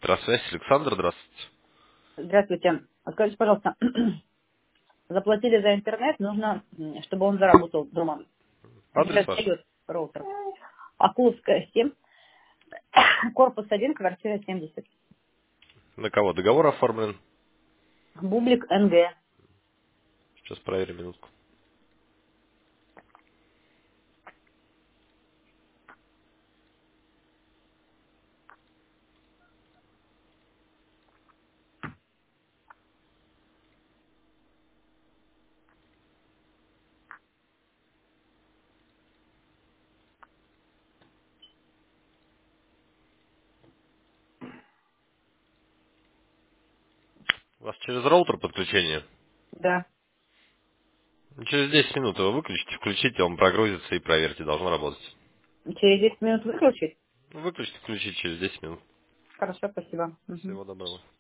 Электросвязь. Александр, здравствуйте. Здравствуйте. Скажите, пожалуйста, заплатили за интернет, нужно, чтобы он заработал дома. Не Адрес ваш? достает роутер. Акуловская, 7, корпус 1, квартира 70. На кого? Договор оформлен? Бублик НГ. Сейчас проверим минутку. У вас через роутер подключение? Да. Через 10 минут его выключите, включите, он прогрузится и проверьте, должно работать. Через 10 минут выключить? Выключите, включите через 10 минут. Хорошо, спасибо. Мгм. Всего доброго.